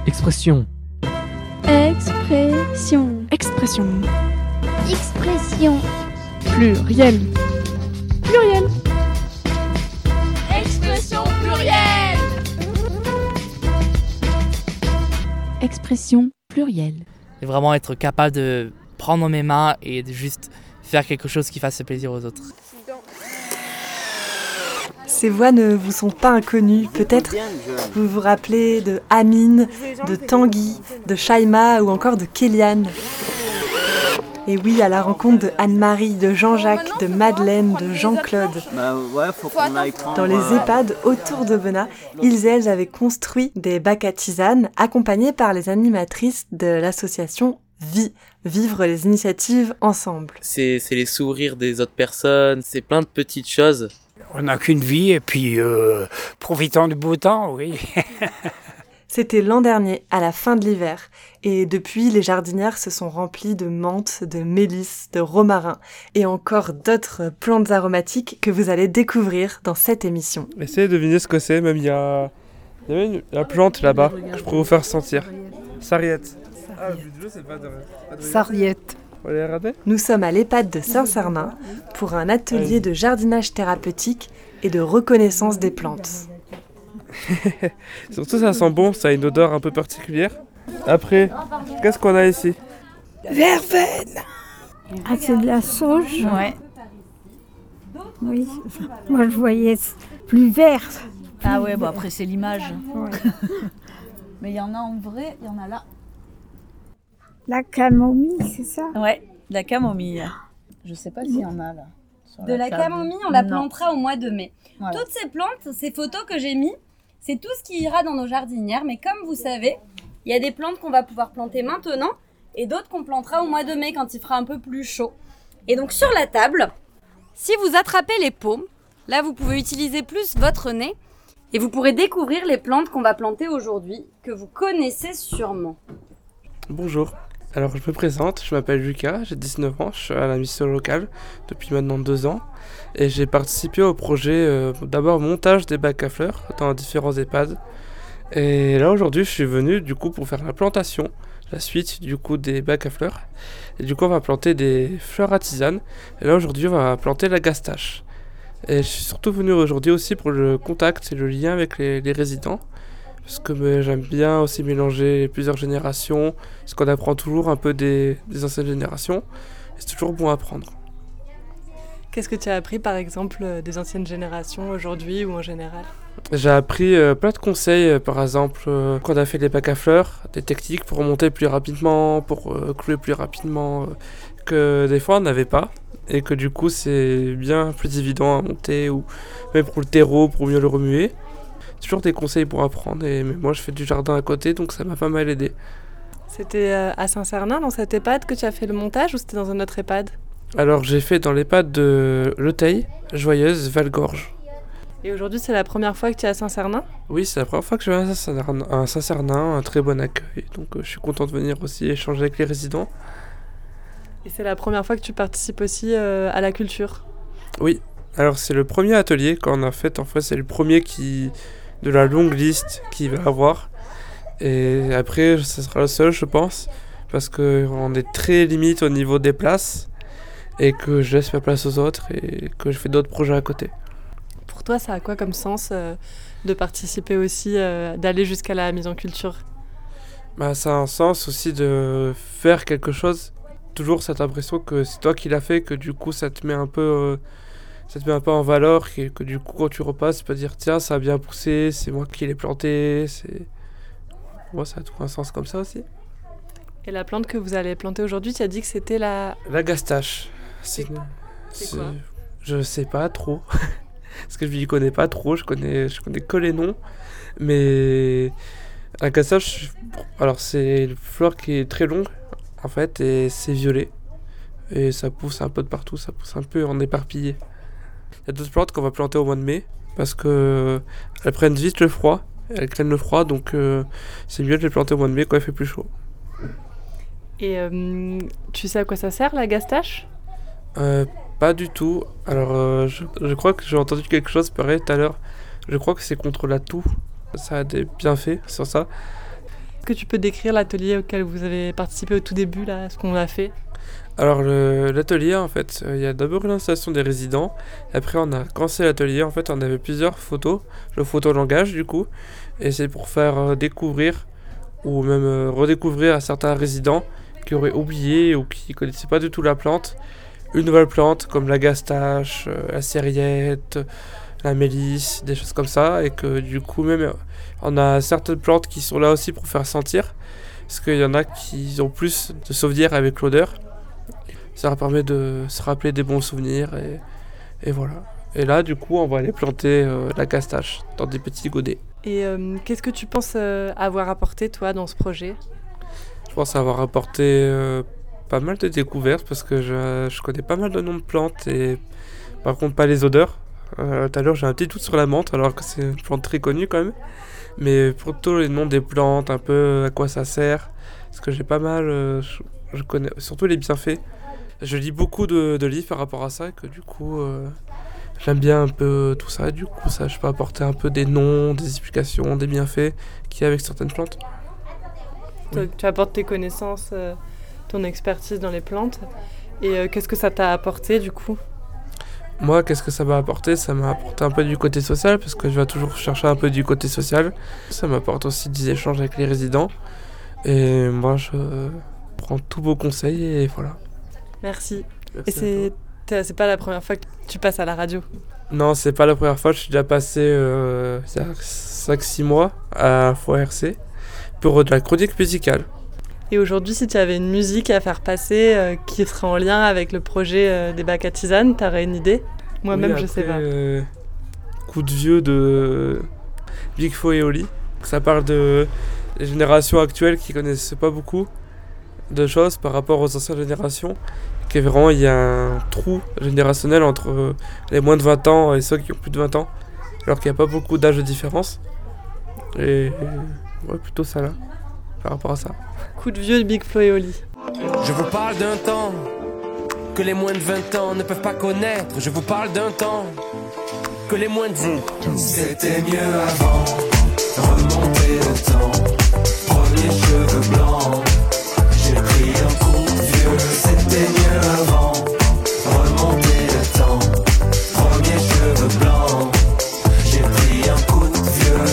Expression. Expression. Expression. Expression. Pluriel. Pluriel. Expression plurielle. Expression plurielle. Et vraiment être capable de prendre mes mains et de juste faire quelque chose qui fasse plaisir aux autres. Ces voix ne vous sont pas inconnues. Peut-être vous vous rappelez de Amine, de Tanguy, de Shaima ou encore de Kéliane. Et oui, à la rencontre de Anne-Marie, de Jean-Jacques, de Madeleine, de Jean-Claude. Dans les EHPAD autour d'Aubenas, ils et elles avaient construit des bacs à tisane accompagnés par les animatrices de l'association Vie, vivre les initiatives ensemble. C'est les sourires des autres personnes, c'est plein de petites choses. On n'a qu'une vie et puis profitons du beau temps, oui. C'était l'an dernier, à la fin de l'hiver. Et depuis, les jardinières se sont remplies de menthe, de mélisse, de romarin et encore d'autres plantes aromatiques que vous allez découvrir dans cette émission. Essayez de deviner ce que c'est, même il y avait la plante là-bas que je pourrais vous faire sentir. Sarriette. Ah, le but du jeu, c'est pas de... Sarriette. On va les regarder ? Nous sommes à l'EHPAD de Saint-Cernin pour un atelier de jardinage thérapeutique et de reconnaissance des plantes. Surtout ça sent bon, ça a une odeur un peu particulière. Après, qu'est-ce qu'on a ici ? Verveine. Ah, c'est de la sauge ? Ouais. Oui. Moi, je voyais plus vert. Ah ouais, bah après, c'est l'image. Ouais. Mais il y en a en vrai, il y en a là. La camomille, c'est ça ? Ouais, de la camomille. Je sais pas s'il y en a là. De la camomille, on la plantera au mois de mai. Voilà. Toutes ces plantes, ces photos que j'ai mis, c'est tout ce qui ira dans nos jardinières. Mais comme vous savez, il y a des plantes qu'on va pouvoir planter maintenant et d'autres qu'on plantera au mois de mai quand il fera un peu plus chaud. Et donc sur la table, si vous attrapez les paumes, là vous pouvez utiliser plus votre nez et vous pourrez découvrir les plantes qu'on va planter aujourd'hui, que vous connaissez sûrement. Bonjour. Alors je me présente, je m'appelle Lucas, j'ai 19 ans, je suis à la mission locale depuis maintenant 2 ans et j'ai participé au projet d'abord montage des bacs à fleurs dans différents EHPAD. Et là aujourd'hui je suis venu du coup pour faire la plantation, la suite du coup des bacs à fleurs. Et du coup on va planter des fleurs à tisane et là aujourd'hui on va planter la gastache. Et je suis surtout venu aujourd'hui aussi pour le contact et le lien avec les résidents. Parce que j'aime bien aussi mélanger plusieurs générations, parce qu'on apprend toujours un peu des anciennes générations, et c'est toujours bon à apprendre. Qu'est-ce que tu as appris par exemple des anciennes générations aujourd'hui ou en général ? J'ai appris plein de conseils, par exemple quand on a fait des bacs à fleurs, des techniques pour monter plus rapidement, pour clouer plus rapidement, que des fois on n'avait pas, et que du coup c'est bien plus évident à monter, ou même pour le terreau, pour mieux le remuer. Toujours des conseils pour apprendre, mais moi je fais du jardin à côté, donc ça m'a pas mal aidé. C'était à Saint-Cernin, dans cette EHPAD, que tu as fait le montage, ou c'était dans un autre EHPAD ? Alors j'ai fait dans l'EHPAD de Le Teil, Joyeuse, Val-Gorge. Et aujourd'hui c'est la première fois que tu es à Saint-Cernin ? Oui, c'est la première fois que je vais à Saint-Cernin, un très bon accueil, donc je suis content de venir aussi échanger avec les résidents. Et c'est la première fois que tu participes aussi à la culture ? Oui, alors c'est le premier atelier qu'on a fait, en fait c'est le premier de la longue liste qu'il va avoir. Et après, ce sera le seul, je pense, parce qu'on est très limite au niveau des places et que je laisse ma place aux autres et que je fais d'autres projets à côté. Pour toi, ça a quoi comme sens de participer aussi, d'aller jusqu'à la mise en culture ? Ça a un sens aussi de faire quelque chose. Toujours cette impression que c'est toi qui l'as fait, que du coup ça te met un peu en valeur, et que du coup quand tu repasses tu peux dire tiens ça a bien poussé, c'est moi qui l'ai planté, moi ça a tout un sens comme ça aussi. Et la plante que vous allez planter aujourd'hui, tu as dit que c'était la gastache. C'est quoi ? Je sais pas trop parce que je m'y connais pas trop, je connais que les noms, mais la gastache, alors c'est une fleur qui est très longue en fait et c'est violet et ça pousse un peu de partout, ça pousse un peu en éparpillé. Il y a d'autres plantes qu'on va planter au mois de mai parce qu'elles prennent vite le froid, elles craignent le froid, donc c'est mieux de les planter au mois de mai quand il fait plus chaud. Et tu sais à quoi ça sert la gastache ? Pas du tout. Alors je crois que j'ai entendu quelque chose pareil tout à l'heure. Je crois que c'est contre la toux. Ça a des bienfaits sur ça. que tu peux décrire l'atelier auquel vous avez participé au tout début, là, ce qu'on a fait? Alors l'atelier, en fait, il y a d'abord une installation des résidents. Après, on a commencé l'atelier. En fait, on avait plusieurs photos, le photolangage du coup. Et c'est pour faire découvrir ou même redécouvrir à certains résidents qui auraient oublié ou qui connaissaient pas du tout la plante, une nouvelle plante comme la gastache, la cériette, la mélisse, des choses comme ça. Et que du coup, même, on a certaines plantes qui sont là aussi pour faire sentir. Parce qu'il y en a qui ont plus de souvenirs avec l'odeur. Ça leur permet de se rappeler des bons souvenirs et voilà. Et là, du coup, on va aller planter la gastache dans des petits godets. Et qu'est-ce que tu penses avoir apporté, toi, dans ce projet? Je pense avoir apporté pas mal de découvertes parce que je connais pas mal de noms de plantes et par contre pas les odeurs. Tout à l'heure, j'ai un petit doute sur la menthe alors que c'est une plante très connue quand même. Mais plutôt les noms des plantes, un peu à quoi ça sert. Parce que j'ai pas mal... je connais surtout les bienfaits. Je lis beaucoup de livres par rapport à ça et que du coup j'aime bien un peu tout ça. Du coup ça, je peux apporter un peu des noms, des explications, des bienfaits qu'il y a avec certaines plantes. Oui. Tu apportes tes connaissances, ton expertise dans les plantes. Et qu'est-ce que ça t'a apporté du coup? Moi, qu'est-ce que ça m'a apporté? Ça m'a apporté un peu du côté social parce que je vais toujours chercher un peu du côté social. Ça m'apporte aussi des échanges avec les résidents. Et moi je prends tous vos conseils et voilà. Merci. Merci. Et c'est pas la première fois que tu passes à la radio? Non, c'est pas la première fois. Je suis déjà passé il y a 5-6 mois à Foix RC pour de la chronique musicale. Et aujourd'hui, si tu avais une musique à faire passer qui serait en lien avec le projet des bacs à tisane, t'aurais une idée? Moi-même, oui, je sais pas. Coup de vieux de Big Flo et Oli. Ça parle de les générations actuelles qui connaissent pas beaucoup de choses par rapport aux anciennes générations. Que vraiment, il y a un trou générationnel entre les moins de 20 ans et ceux qui ont plus de 20 ans. Alors qu'il n'y a pas beaucoup d'âge de différence. Et ouais, plutôt ça là, par rapport à ça. Coup de vieux de Big Flo et Oli. Je vous parle d'un temps que les moins de 20 ans ne peuvent pas connaître. Je vous parle d'un temps que les moins de 20. C'était mieux avant, remonter le temps. Premiers cheveux blancs, j'ai pris un coup de vieux. C'était mieux avant, remonter le temps. Premiers cheveux blancs, j'ai pris un coup de vieux.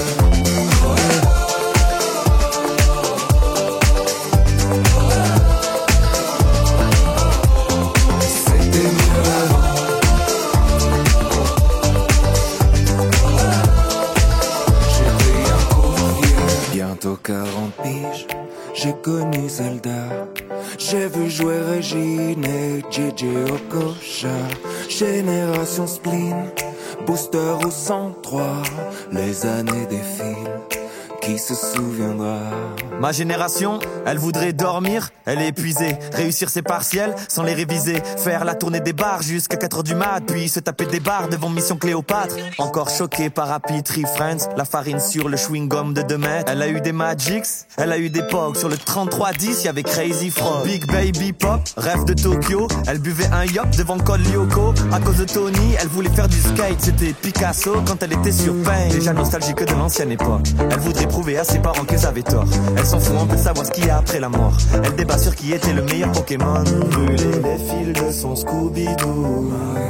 Bientôt 40 piges, j'ai connu Zelda. J'ai vu jouer Régine et JJ Okocha. Génération spleen, booster au 103. Les années défilent, qui se souviendra? Ma génération, elle voudrait dormir, elle est épuisée. Réussir ses partiels sans les réviser. Faire la tournée des bars jusqu'à 4h du mat. Puis se taper des bars devant Mission Cléopâtre. Encore choqué par Happy Tree Friends. La farine sur le chewing-gum de 2 mètres. Elle a eu des Magics, elle a eu des Pogs. Sur le 3310, y'avait Crazy Frog. Big Baby Pop, rêve de Tokyo. Elle buvait un yop devant Col Lyoko. À cause de Tony, elle voulait faire du skate. C'était Picasso quand elle était sur Pain. Déjà nostalgique de l'ancienne époque. Elle voudrait prouver à ses parents qu'ils avaient tort. Elle s'en fout un peu de savoir ce qu'il y a après la mort. Elle débat sur qui était le meilleur Pokémon. Brûler les fils de son Scooby-Doo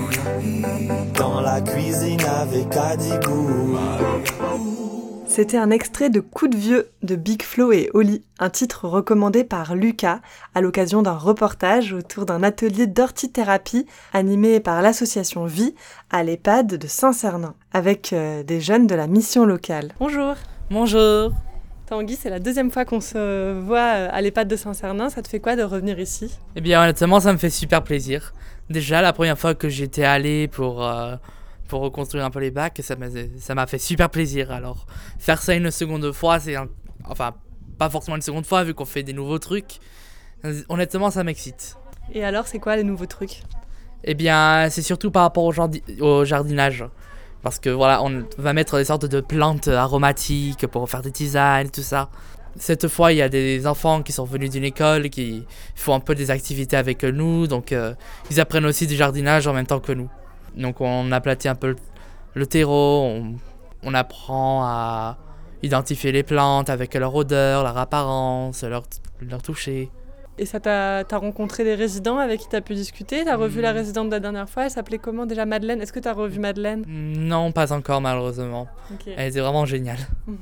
dans la cuisine avec Adigou. C'était un extrait de Coup de vieux de Big Flo et Oli, un titre recommandé par Lucas à l'occasion d'un reportage autour d'un atelier d'ortithérapie animé par l'association Vie à l'EHPAD de Saint-Cernin, avec des jeunes de la mission locale. Bonjour. Bonjour. Tanguy, c'est la 2e fois qu'on se voit à l'EHPAD de Saint-Cernin. Ça te fait quoi de revenir ici? Eh bien, honnêtement, ça me fait super plaisir. Déjà, la première fois que j'étais allé pour reconstruire un peu les bacs, ça m'a fait super plaisir. Alors, faire ça une seconde fois, enfin, pas forcément une seconde fois, vu qu'on fait des nouveaux trucs. Honnêtement, ça m'excite. Et alors, c'est quoi les nouveaux trucs? Eh bien, c'est surtout par rapport au jardinage. Parce que voilà, on va mettre des sortes de plantes aromatiques pour faire des tisanes et tout ça. Cette fois, il y a des enfants qui sont venus d'une école qui font un peu des activités avec nous. Donc, ils apprennent aussi du jardinage en même temps que nous. Donc, on aplatit un peu le terreau. On apprend à identifier les plantes avec leur odeur, leur apparence, leur toucher. Et ça t'as rencontré des résidents avec qui t'as pu discuter? T'as revu la résidente de la dernière fois? Elle s'appelait comment déjà, Madeleine? Est-ce que t'as revu Madeleine? Non, pas encore malheureusement. Okay. Elle était vraiment géniale.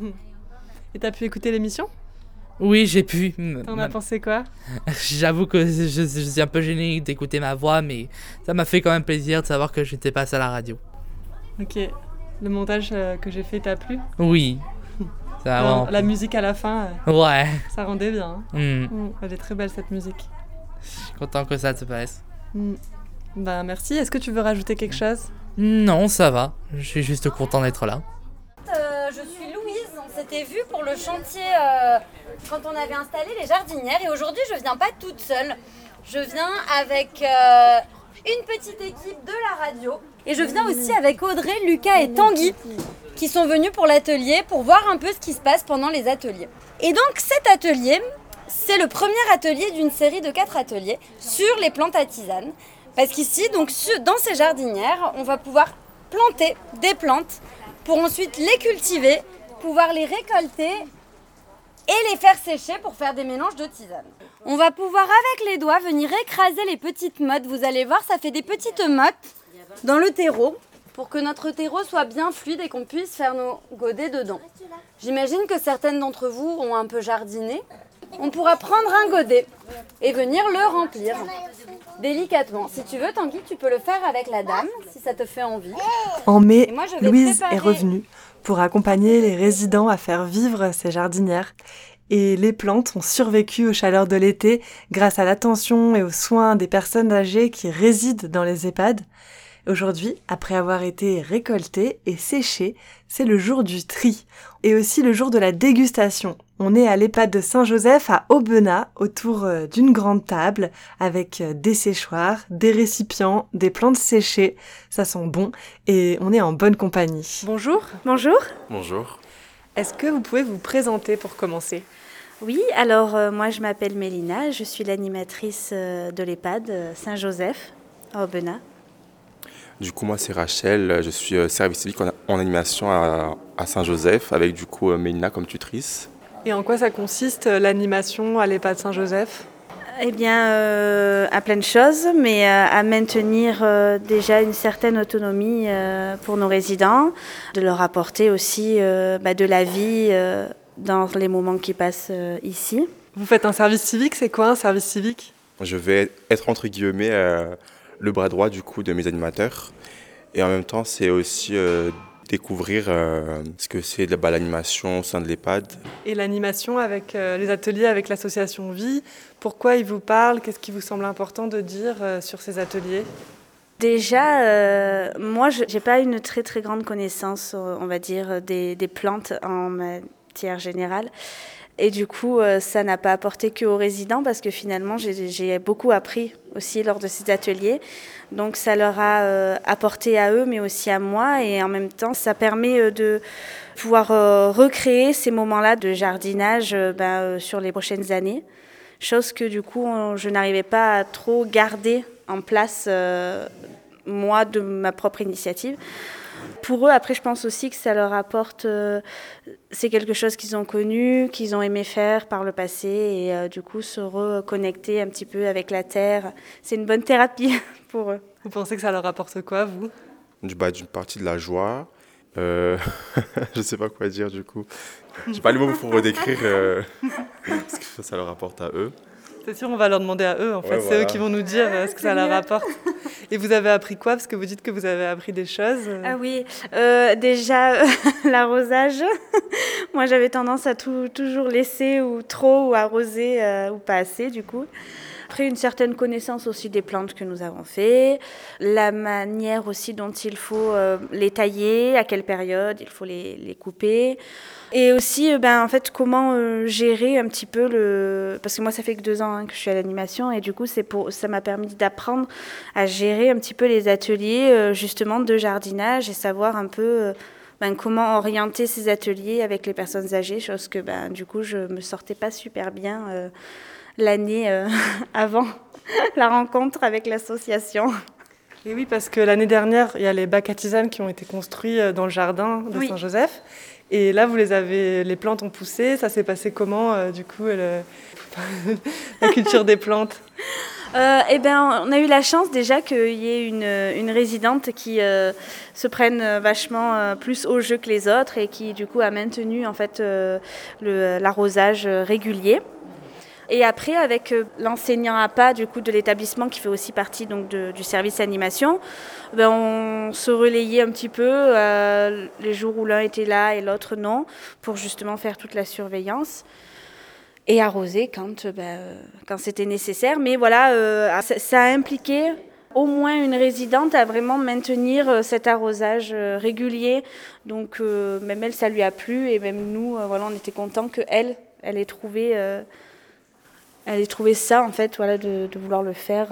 Et t'as pu écouter l'émission? Oui, j'ai pu. T'en as pensé quoi? J'avoue que je suis un peu gêné d'écouter ma voix, mais ça m'a fait quand même plaisir de savoir que j'étais passé à la radio. Ok. Le montage que j'ai fait t'a plu? Oui. Alors, la musique à la fin, ouais. Ça rendait bien. Elle est très belle cette musique. Je suis content que ça te passe. Ben, merci. Est-ce que tu veux rajouter quelque chose? Non, ça va. Je suis juste content d'être là. Je suis Louise. On s'était vu pour le chantier quand on avait installé les jardinières. Et aujourd'hui, je viens pas toute seule. Je viens avec une petite équipe de la radio. Et je viens aussi avec Audrey, Lucas et Tanguy qui sont venus pour l'atelier pour voir un peu ce qui se passe pendant les ateliers. Et donc cet atelier, c'est le premier atelier d'une série de 4 ateliers sur les plantes à tisane. Parce qu'ici, donc, dans ces jardinières, on va pouvoir planter des plantes pour ensuite les cultiver, pouvoir les récolter et les faire sécher pour faire des mélanges de tisane. On va pouvoir avec les doigts venir écraser les petites mottes. Vous allez voir, ça fait des petites mottes dans le terreau pour que notre terreau soit bien fluide et qu'on puisse faire nos godets dedans. J'imagine que certaines d'entre vous ont un peu jardiné. On pourra prendre un godet et venir le remplir délicatement. Si tu veux, Tanguy, tu peux le faire avec la dame, si ça te fait envie. En mai, moi, Louise est revenue pour accompagner les résidents à faire vivre ces jardinières. Et les plantes ont survécu aux chaleurs de l'été grâce à l'attention et aux soins des personnes âgées qui résident dans les EHPAD. Aujourd'hui, après avoir été récoltées et séchées, c'est le jour du tri et aussi le jour de la dégustation. On est à l'EHPAD de Saint-Joseph à Aubenas, autour d'une grande table avec des séchoirs, des récipients, des plantes séchées. Ça sent bon et on est en bonne compagnie. Bonjour. Bonjour. Bonjour. Est-ce que vous pouvez vous présenter pour commencer ? Oui, alors moi je m'appelle Mélina, je suis l'animatrice de l'EHPAD Saint-Joseph à Aubenas. Du coup, moi, c'est Rachel. Je suis service civique en animation à Saint-Joseph, avec du coup Mélina comme tutrice. Et en quoi ça consiste, l'animation à l'EHPAD Saint-Joseph ? Eh bien, à plein de choses, mais à maintenir déjà une certaine autonomie pour nos résidents, de leur apporter aussi de la vie dans les moments qu'ils passent ici. Vous faites un service civique, c'est quoi un service civique ? Je vais être entre guillemets le bras droit du coup de mes animateurs et en même temps c'est aussi découvrir ce que c'est l'animation au sein de l'EHPAD. Et l'animation avec les ateliers avec l'association Vie, pourquoi ils vous parlent ? Qu'est-ce qui vous semble important de dire sur ces ateliers ? Déjà, moi j'ai pas une très très grande connaissance, on va dire, des plantes en matière générale. Et du coup, ça n'a pas apporté qu'aux résidents parce que finalement, j'ai beaucoup appris aussi lors de ces ateliers. Donc, ça leur a apporté à eux, mais aussi à moi. Et en même temps, ça permet de pouvoir recréer ces moments-là de jardinage sur les prochaines années. Chose que du coup, je n'arrivais pas à trop garder en place, moi, de ma propre initiative. Pour eux, après, je pense aussi que ça leur apporte... c'est quelque chose qu'ils ont connu, qu'ils ont aimé faire par le passé et du coup, se reconnecter un petit peu avec la terre. C'est une bonne thérapie pour eux. Vous pensez que ça leur apporte quoi, vous ? D'une partie de la joie. Je ne sais pas quoi dire, du coup. Je n'ai pas les mots pour redécrire ce que ça leur apporte à eux. C'est sûr, on va leur demander à eux, en fait. C'est eux qui vont nous dire ce que ça leur apporte. Et vous avez appris quoi ? Parce que vous dites que vous avez appris des choses. Ah oui, déjà l'arrosage. Moi, j'avais tendance à toujours laisser ou trop ou arroser ou pas assez, du coup. Après, une certaine connaissance aussi des plantes que nous avons fait, la manière aussi dont il faut les tailler, à quelle période il faut les couper. Et aussi, en fait, comment gérer un petit peu parce que moi, ça fait que 2 ans que je suis à l'animation et du coup, ça m'a permis d'apprendre à gérer un petit peu les ateliers, justement, de jardinage et savoir un peu comment orienter ces ateliers avec les personnes âgées, chose que, du coup, je me sortais pas super bien l'année avant la rencontre avec l'association. Et oui, parce que l'année dernière, il y a les bacs à tisane qui ont été construits dans le jardin de Saint-Joseph. Et là, les plantes ont poussé. Ça s'est passé comment, du coup, la culture des plantes? On a eu la chance déjà qu'il y ait une résidente qui se prenne vachement plus au jeu que les autres et qui du coup a maintenu en fait l'arrosage régulier. Et après, avec l'enseignant APA du coup de l'établissement qui fait aussi partie donc du service animation, on se relayait un petit peu les jours où l'un était là et l'autre non, pour justement faire toute la surveillance. Et arroser quand c'était nécessaire. Mais voilà, ça a impliqué au moins une résidente à vraiment maintenir cet arrosage régulier. Donc même elle, ça lui a plu. Et même nous, on était contents qu'elle ait trouvé ça, en fait, voilà, de vouloir le faire.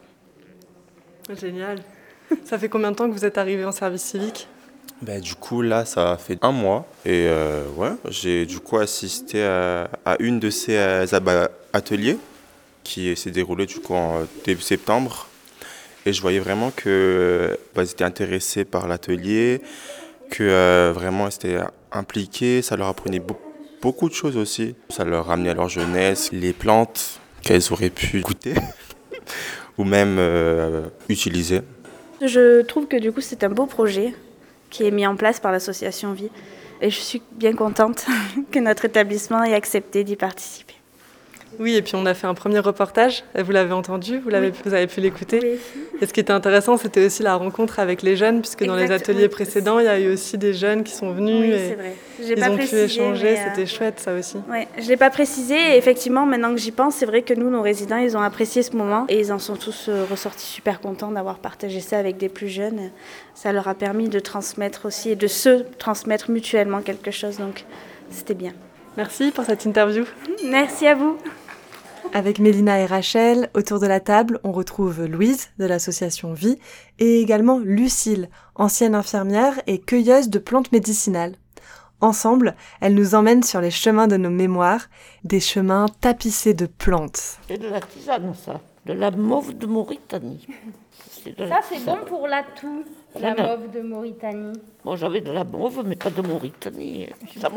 Génial. Ça fait combien de temps que vous êtes arrivé en service civique ? Du coup, là, ça fait 1 mois. Et j'ai du coup assisté à une de ces ateliers qui s'est déroulée du coup en début septembre. Et je voyais vraiment qu'ils étaient intéressés par l'atelier, que vraiment ils étaient impliqués. Ça leur apprenait beaucoup de choses aussi. Ça leur ramenait à leur jeunesse, les plantes qu'elles auraient pu goûter ou même utiliser. Je trouve que du coup, c'est un beau projet qui est mis en place par l'association Vie. Et je suis bien contente que notre établissement ait accepté d'y participer. Oui, et puis on a fait un premier reportage, vous l'avez entendu, vous avez pu l'écouter. Oui. Et ce qui était intéressant, c'était aussi la rencontre avec les jeunes, puisque dans les ateliers précédents, il y a eu aussi des jeunes qui sont venus et ils ont pu échanger, c'était chouette ça aussi. Oui, je ne l'ai pas précisé, et effectivement, maintenant que j'y pense, c'est vrai que nous, nos résidents, ils ont apprécié ce moment et ils en sont tous ressortis super contents d'avoir partagé ça avec des plus jeunes. Ça leur a permis de transmettre aussi et de se transmettre mutuellement quelque chose, donc c'était bien. Merci pour cette interview. Merci à vous. Avec Mélina et Rachel, autour de la table, on retrouve Louise de l'association Vie et également Lucille, ancienne infirmière et cueilleuse de plantes médicinales. Ensemble, elles nous emmènent sur les chemins de nos mémoires, des chemins tapissés de plantes. C'est de la tisane, ça, de la mauve de Mauritanie. Ça, c'est bon pour la toux, la mauve de Mauritanie. Bon, j'avais de la mauve, mais pas de Mauritanie.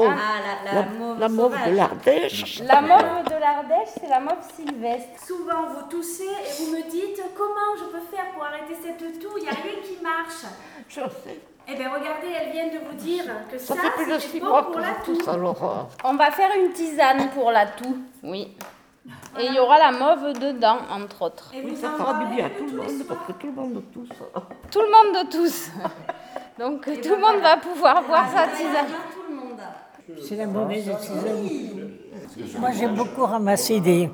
La mauve de l'Ardèche. La mauve de l'Ardèche, c'est la mauve sylvestre. Souvent, vous toussez et vous me dites comment je peux faire pour arrêter cette toux, il n'y a rien qui marche. Je sais. Eh bien, regardez, elle vient de vous dire que ça fait plus de 6 mois que je tousse, alors. On va faire une tisane pour la toux, oui. Et il y aura la mauve dedans, entre autres. Oui, ça fera du bien à tout le monde, parce que tout le monde tousse. Tout le monde tousse. Donc tout le monde va pouvoir boire sa tisane. C'est la mauvaise tisane. Moi, j'ai beaucoup ramassé des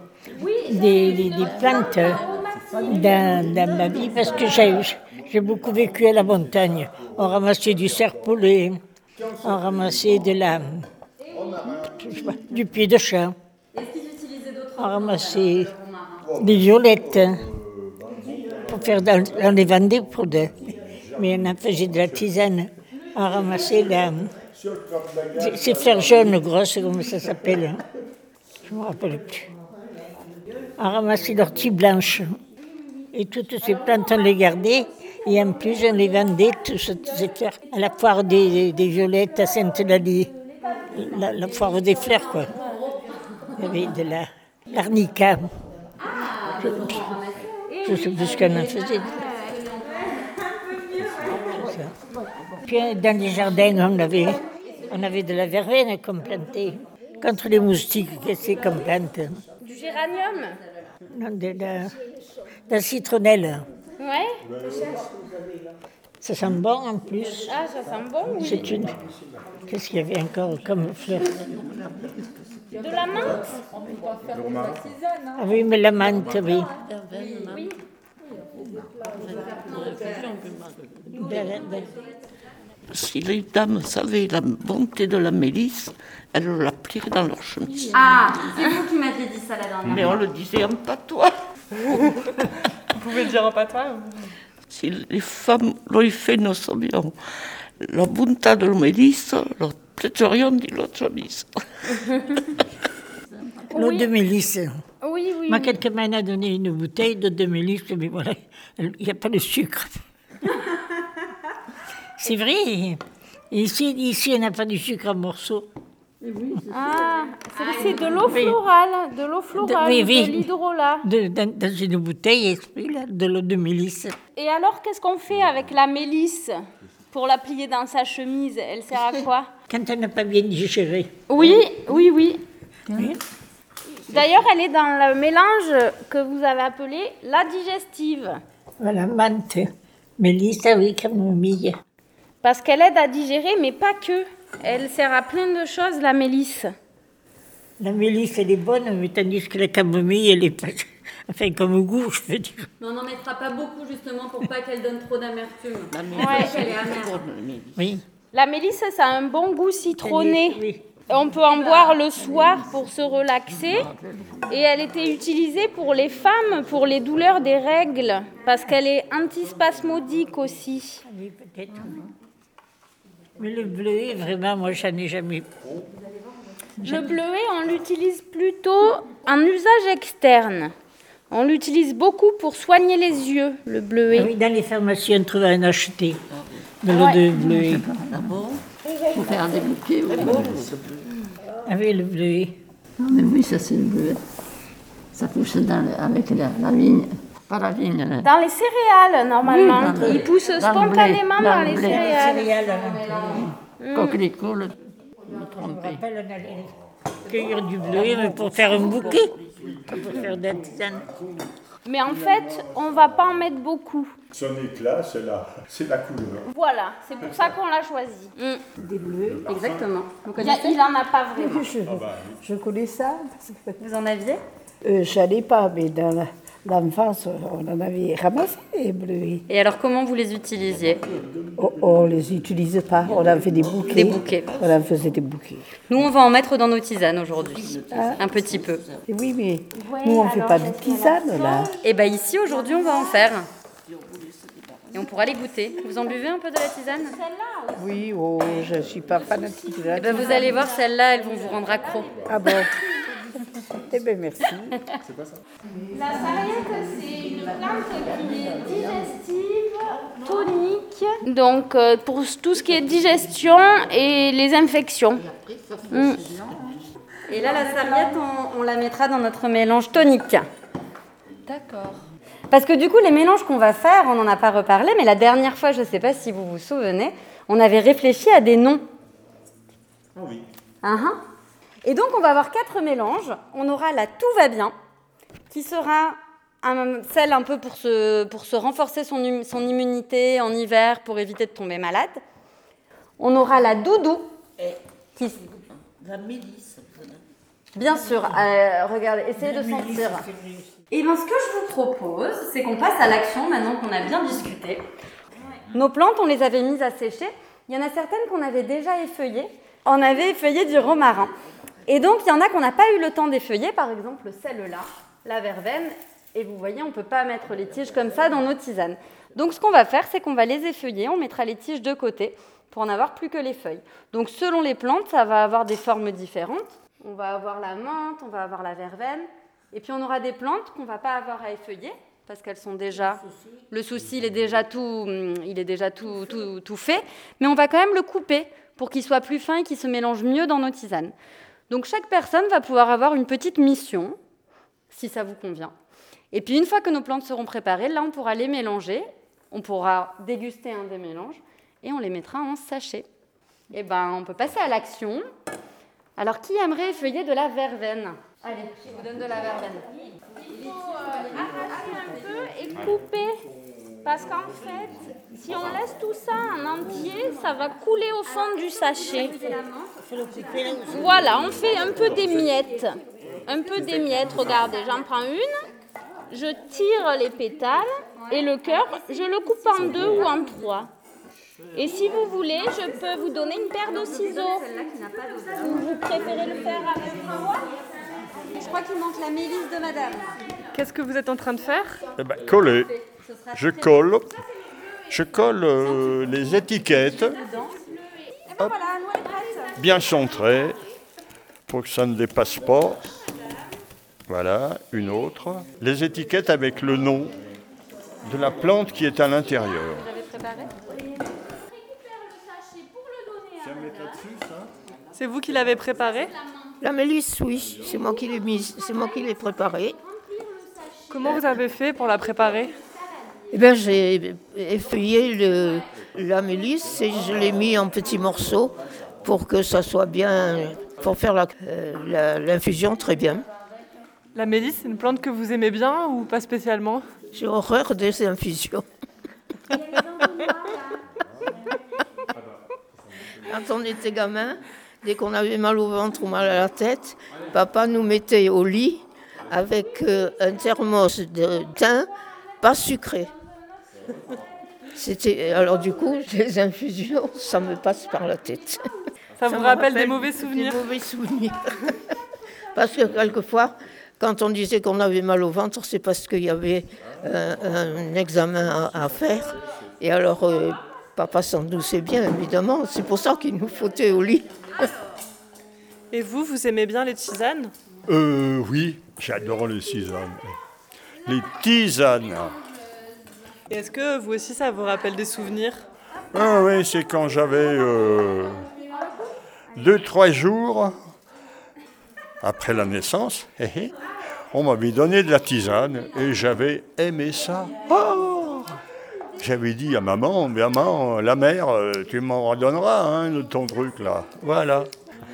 plantes dans ma vie, parce que j'ai beaucoup vécu à la montagne. On ramassait du serpolet, on ramassait du pied de chat. On ramassait des violettes pour faire on les vendait mais on en faisait de la tisane. On ramassait ces fleurs jaunes grosses, comme ça s'appelle. Je ne me rappelle plus. On ramassait l'ortie blanche. Et toutes ces plantes, on les gardait. Et en plus, on les vendait, toutes ces fleurs, à la foire des violettes à Sainte-Lalie. La foire des fleurs, quoi. Il y avait de l'arnica. Je sais plus ce qu'on en faisait. Puis dans les jardins, on avait de la verveine qu'on plantait. Contre les moustiques, qu'est-ce que c'est comme plante? Du géranium? Non, de la citronnelle. Ouais. Ça sent bon en plus. Ah, ça sent bon, oui. Qu'est-ce qu'il y avait encore comme fleur? De la menthe? Ah oui, mais la menthe, oui. Oui. Si les dames savaient la bonté de la mélisse, elles l'appliqueraient dans leur chemise. Ah, c'est vous qui m'avez dit ça la dernière fois. Mais on le disait en patois. Vous pouvez le dire en patois? Si les femmes lo fanno sappiamo la bontà della melissa, lo preggioriamo di la chemise. L'eau de mélisse. Oui, oui. Moi, quelqu'un m'en a donné une bouteille d'eau de mélisse, mais voilà, il n'y a pas de sucre. C'est vrai, il Ici, on n'a pas du sucre en morceaux. Ah, c'est de l'eau florale, Oui. de l'hydrolat. Dans une bouteille, là, de l'eau de mélisse. Et alors, qu'est-ce qu'on fait avec la mélisse pour la plier dans sa chemise? Elle sert à quoi? Quand on n'a pas bien digéré. Oui. D'ailleurs, elle est dans le mélange que vous avez appelé la digestive. Voilà, menthe, mélisse, oui, camomille. Parce qu'elle aide à digérer, mais pas que. Elle sert à plein de choses, la mélisse. La mélisse, elle est bonne, mais tandis que la camomille, elle est pas... Enfin, comme goût, je veux dire. Mais on n'en mettra pas beaucoup, justement, pour pas qu'elle donne trop d'amertume. La mélisse, elle est amère. Oui. La mélisse, ça a un bon goût citronné. Oui. On peut en boire le soir pour se relaxer. Et elle était utilisée pour les femmes, pour les douleurs des règles, parce qu'elle est antispasmodique aussi. Oui, peut-être. Mais le bleuet, vraiment, moi, j'en ai jamais. Le bleuet, on l'utilise plutôt en usage externe. On l'utilise beaucoup pour soigner les yeux, le bleuet. Ah oui, dans les pharmacies, on trouve un acheté de l'eau de bleuet. Pour faire des bouquets. Ah oui, le bleuet. Non, mais oui, ça c'est le bleuet. Ça pousse avec la vigne. Pas la vigne. Dans les céréales, normalement. Oui, il pousse spontanément dans les céréales. Coquelicot, le Je me rappelle, on allait cueillir du bleuet, mais pour faire un bouquet, pas pour faire de la tisane. Mais en fait, on ne va pas en mettre beaucoup. Son éclat, c'est la couleur. Voilà, c'est pour ça qu'on l'a choisi. Des bleuets. Exactement. Il n'en a pas vraiment. Je connais ça. Vous en aviez? J'en ai pas, mais dans l'enfance, on en avait ramassé les bleuets. Et alors, comment vous les utilisiez? On les utilise pas, on en fait des bouquets. Des bouquets. On en faisait des bouquets. Nous, on va en mettre dans nos tisanes aujourd'hui. Un petit peu. Oui, mais nous, on ne fait pas de tisane, là. Et bien ici, aujourd'hui, on va en faire. Et on pourra les goûter. Vous en buvez un peu de la tisane? Oui, je ne suis pas fanatique de la tisane. Vous allez voir, celles-là, elles vont vous rendre accro. Ah bon? Eh bien, merci. C'est pas ça? La sarriette, c'est une plante qui est digestive, tonique, donc pour tout ce qui est digestion et les infections. Et là, la sarriette, on la mettra dans notre mélange tonique. D'accord. Parce que du coup, les mélanges qu'on va faire, on n'en a pas reparlé, mais la dernière fois, je ne sais pas si vous vous souvenez, on avait réfléchi à des noms. Ah oui. Et donc, on va avoir 4 mélanges. On aura la Tout va bien, qui sera celle un peu pour se renforcer son immunité en hiver, pour éviter de tomber malade. On aura la Doudou. La mélisse. Bien sûr. Regardez, essayez de sentir. Et bien, ce que je vous propose, c'est qu'on passe à l'action maintenant qu'on a bien discuté. Nos plantes, on les avait mises à sécher. Il y en a certaines qu'on avait déjà effeuillées. On avait effeuillé du romarin. Et donc, il y en a qu'on n'a pas eu le temps d'effeuiller, par exemple celle-là, la verveine. Et vous voyez, on ne peut pas mettre les tiges comme ça dans nos tisanes. Donc, ce qu'on va faire, c'est qu'on va les effeuiller. On mettra les tiges de côté pour n'avoir plus que les feuilles. Donc, selon les plantes, ça va avoir des formes différentes. On va avoir la menthe, on va avoir la verveine. Et puis, on aura des plantes qu'on ne va pas avoir à effeuiller parce qu'elles sont déjà... Le souci, il est déjà tout fait. Mais on va quand même le couper pour qu'il soit plus fin et qu'il se mélange mieux dans nos tisanes. Donc, chaque personne va pouvoir avoir une petite mission, si ça vous convient. Et puis, une fois que nos plantes seront préparées, là, on pourra les mélanger. On pourra déguster un des mélanges et on les mettra en sachet. Et ben, on peut passer à l'action. Alors, qui aimerait effeuiller de la verveine? Allez, je vous donne de la verveine. Il faut arracher un peu et couper. Parce qu'en fait, si on laisse tout ça en entier, ça va couler au fond du sachet. Voilà, on fait un peu des miettes. Regardez, j'en prends une, je tire les pétales et le cœur, je le coupe en 2 ou en 3. Et si vous voulez, je peux vous donner une paire de ciseaux. Vous préférez le faire avec moi? Je crois qu'il manque la mélisse de madame. Qu'est-ce que vous êtes en train de faire? Coller. Je colle les étiquettes, hop, bien centrées, pour que ça ne dépasse pas. Voilà, une autre. Les étiquettes avec le nom de la plante qui est à l'intérieur. Vous avez préparé? On récupère le sachet pour le donner C'est vous qui l'avez préparé? La mélisse, oui, c'est moi qui l'ai mise, c'est moi qui l'ai préparée. Comment vous avez fait pour la préparer? Eh bien, j'ai effeuillé la mélisse et je l'ai mis en petits morceaux pour que ça soit bien, pour faire l'infusion très bien. La mélisse, c'est une plante que vous aimez bien ou pas spécialement? J'ai horreur des infusions. Quand on était gamin, dès qu'on avait mal au ventre ou mal à la tête, papa nous mettait au lit avec un thermos de thym pas sucré. Alors du coup, les infusions, ça me passe par la tête. Ça vous rappelle des mauvais souvenirs? Des mauvais souvenirs. Parce que quelquefois, quand on disait qu'on avait mal au ventre, c'est parce qu'il y avait un examen à faire. Et alors, papa s'en doutait bien, évidemment. C'est pour ça qu'il nous foutait au lit. Et vous aimez bien les tisanes? Oui, j'adore les tisanes. Les tisanes. Et est-ce que vous aussi, ça vous rappelle des souvenirs? Ah oui, c'est quand j'avais 2-3 jours après la naissance, on m'avait donné de la tisane et j'avais aimé ça. Oh, j'avais dit à maman, la mère, tu m'en redonneras de ton truc là. Voilà.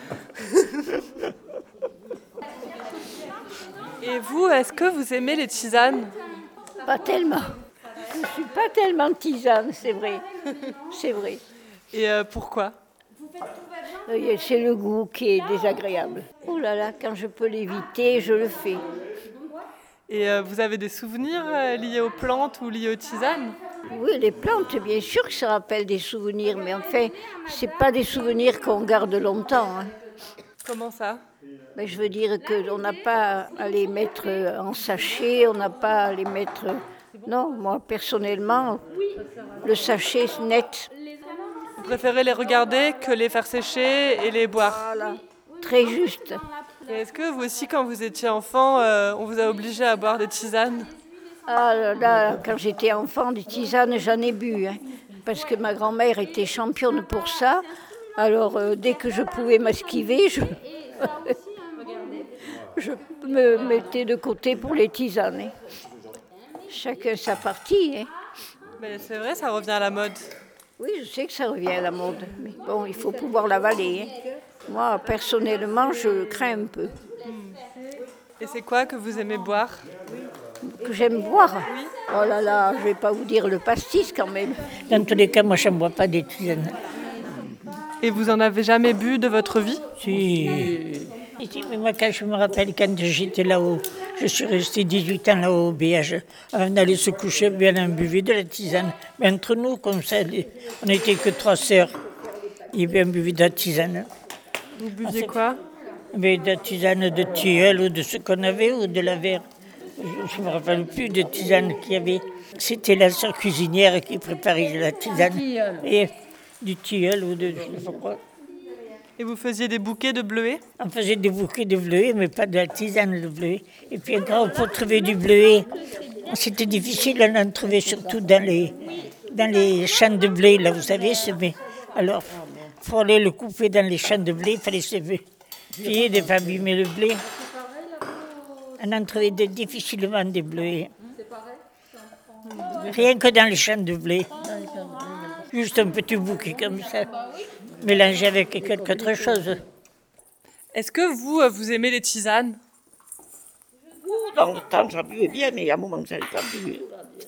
Et vous, est-ce que vous aimez les tisanes? Pas tellement. Je ne suis pas tellement tisane, c'est vrai. C'est vrai. Et pourquoi? C'est le goût qui est désagréable. Oh là là, quand je peux l'éviter, je le fais. Et vous avez des souvenirs liés aux plantes ou liés aux tisanes? Oui, les plantes, bien sûr que ça rappelle des souvenirs, mais en fait, c'est pas des souvenirs qu'on garde longtemps. Hein. Comment ça? Ben, je veux dire qu'on n'a pas à les mettre en sachet, on n'a pas à les mettre... Non, moi, personnellement, le sachet net. Vous préférez les regarder que les faire sécher et les boire? Voilà, très juste. Et est-ce que vous aussi, quand vous étiez enfant, on vous a obligé à boire des tisanes? Ah là, quand j'étais enfant, des tisanes, j'en ai bu. Hein, parce que ma grand-mère était championne pour ça. Alors, dès que je pouvais m'esquiver, je me mettais de côté pour les tisanes. Hein. Chacun sa partie. Hein. Mais c'est vrai, ça revient à la mode. Oui, je sais que ça revient à la mode. Mais bon, il faut pouvoir l'avaler. Hein. Moi, personnellement, je crains un peu. Et c'est quoi que vous aimez boire? Que j'aime boire? Oui. Oh là là, je ne vais pas vous dire le pastis quand même. Dans tous les cas, moi, je ne bois pas des tisanes. Et vous en avez jamais bu de votre vie? Si. Mais moi, quand je me rappelle, quand j'étais là-haut, je suis resté 18 ans là-haut au BH. Avant d'aller se coucher, bien on buvait de la tisane. Mais entre nous, comme ça, on n'était que 3 sœurs. Et bien on buvait de la tisane. Vous buviez quoi? Mais de la tisane de tilleul ou de ce qu'on avait ou de la verre. Je ne me rappelle plus de tisane qu'il y avait. C'était la sœur cuisinière qui préparait de la tisane. Et du tilleul ou de je ne sais pas quoi. Et vous faisiez des bouquets de bleuets? On faisait des bouquets de bleuets, mais pas de la tisane de bleuet. Et puis quand on trouvait du bleuet, c'était difficile, on en trouvait surtout dans les champs de blé, là vous savez. Alors, pour aller le couper dans les champs de blé, il fallait se fier de ne pas abîmer le blé. On en trouvait difficilement des bleuets. Rien que dans les champs de blé. Juste un petit bouquet comme ça, mélangé avec quelque autre chose. Est-ce que vous aimez les tisanes? Dans le temps, j'en buvais bien, mais à un moment, je n'avais pas bu.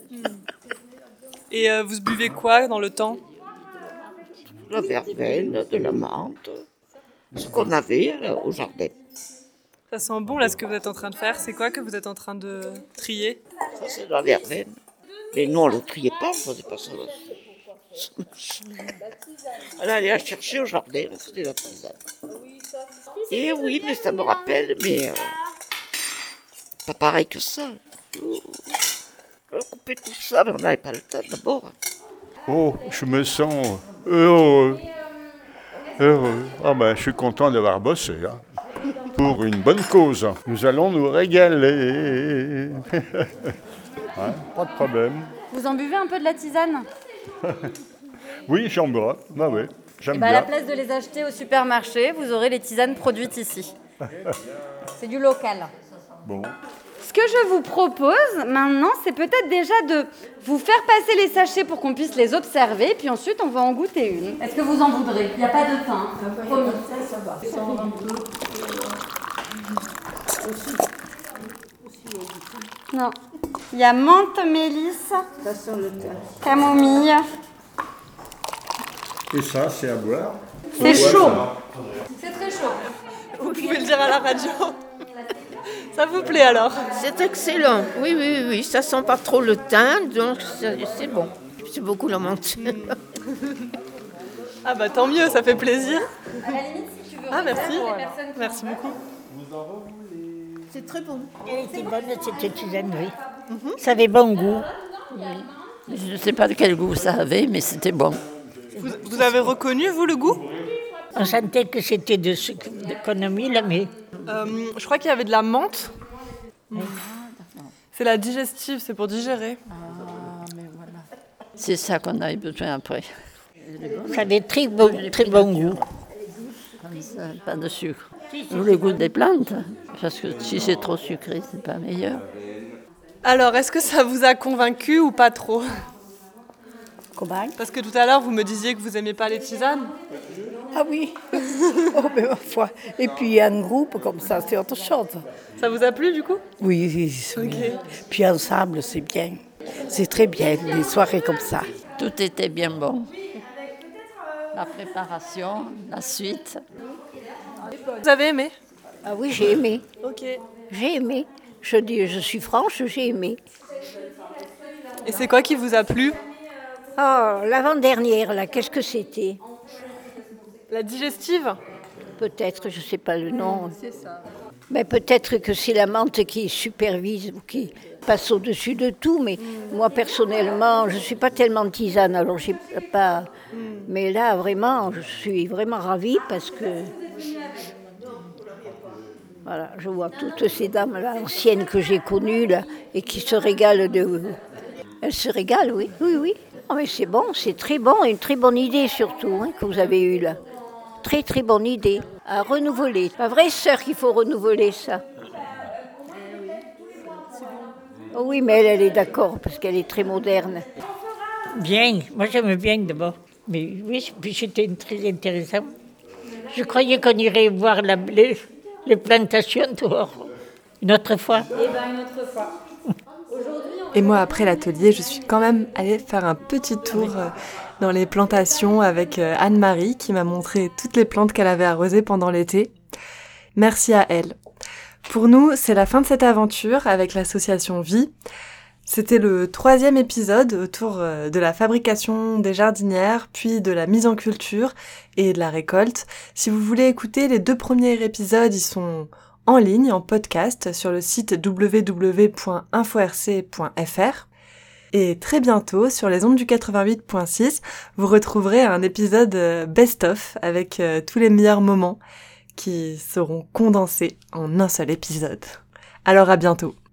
Et vous buvez quoi dans le temps? De la verveine, de la menthe, ce qu'on avait au jardin. Ça sent bon là ce que vous êtes en train de faire. C'est quoi que vous êtes en train de trier? Ça, c'est de la verveine. Mais nous, on ne le triait pas, on ne faisait pas ça. On allait la chercher au jardin, on faisait la tisane. Et oui, mais ça me rappelle, mais pas pareil que ça. On coupait tout ça, mais on n'avait pas le temps d'abord. Oh, je me sens heureux. Ah ben, je suis content d'avoir bossé. Hein. Pour une bonne cause. Nous allons nous régaler. Hein, pas de problème. Vous en buvez un peu de la tisane? Oui, j'en bois. Bah ouais. J'aime À bien. la place de les acheter au supermarché, vous aurez les tisanes produites ici. C'est du local. Bon. Ce que je vous propose maintenant, c'est peut-être déjà de vous faire passer les sachets pour qu'on puisse les observer, puis ensuite on va en goûter une. Est-ce que vous en voudrez? Il n'y a pas de temps. Promis. Ça va. Non. Il y a menthe, mélisse, camomille. Et ça, c'est à boire. C'est chaud. C'est très chaud. Vous pouvez le dire à la radio. Ça vous plaît alors? C'est excellent. Oui, oui, oui. Ça sent pas trop le thym, donc c'est bon. C'est beaucoup la menthe. Ah bah tant mieux, ça fait plaisir. À la limite, si tu veux. Ah merci. Merci Merci beaucoup. C'est très bon. Elle était bonne, cette tisane, oui. Ça avait bon goût. Je ne sais pas de quel goût ça avait, mais c'était bon. Vous avez reconnu, vous, le goût? On sentait que c'était de ce qu'on a mis là, mais... Je crois qu'il y avait de la menthe. C'est la digestive, c'est pour digérer. C'est ça qu'on avait besoin après. Ça avait très bon goût. Comme ça, pas de sucre. Le goût des plantes, parce que si c'est trop sucré, c'est pas meilleur. Alors, est-ce que ça vous a convaincu ou pas trop? Comment? Parce que tout à l'heure, vous me disiez que vous aimez pas les tisanes. Ah oui. Oh, mais ma foi. Et puis un groupe comme ça, c'est autre chose. Ça vous a plu du coup? Oui, oui. Ok. Puis ensemble, c'est bien. C'est très bien, les soirées comme ça. Tout était bien bon. La préparation, la suite. Vous avez aimé? Ah oui, j'ai aimé. Ok. J'ai aimé. Je suis franche, j'ai aimé. Et c'est quoi qui vous a plu? Oh, l'avant-dernière, là, qu'est-ce que c'était? La digestive? Peut-être, je ne sais pas le nom. C'est ça. Mais peut-être que c'est la menthe qui supervise ou qui passe au-dessus de tout. Mais moi, personnellement, je ne suis pas tellement tisane, alors j'ai pas... Mais là, vraiment, je suis vraiment ravie parce que... Voilà, je vois toutes ces dames-là, anciennes que j'ai connues, là, et qui se régalent de... Elles se régalent, oui, oui, oui. Oh, mais c'est bon, c'est très bon, et une très bonne idée surtout, hein, que vous avez eue là. Très, très bonne idée à renouveler. La vraie sœur qu'il faut renouveler, ça. Oh oui, mais elle est d'accord, parce qu'elle est très moderne. Bien, moi j'aime bien d'abord. Mais oui, puis c'était très intéressant. Je croyais qu'on irait voir les plantations dehors une autre fois. Eh bien, une autre fois. Et moi, après l'atelier, je suis quand même allée faire un petit tour dans les plantations avec Anne-Marie qui m'a montré toutes les plantes qu'elle avait arrosées pendant l'été. Merci à elle. Pour nous, c'est la fin de cette aventure avec l'association Vie. C'était le 3e épisode autour de la fabrication des jardinières, puis de la mise en culture et de la récolte. Si vous voulez écouter les 2 premiers épisodes, ils sont en ligne, en podcast, sur le site www.inforc.fr. Et très bientôt, sur les ondes du 88.6, vous retrouverez un épisode best-of avec tous les meilleurs moments qui seront condensés en un seul épisode. Alors à bientôt.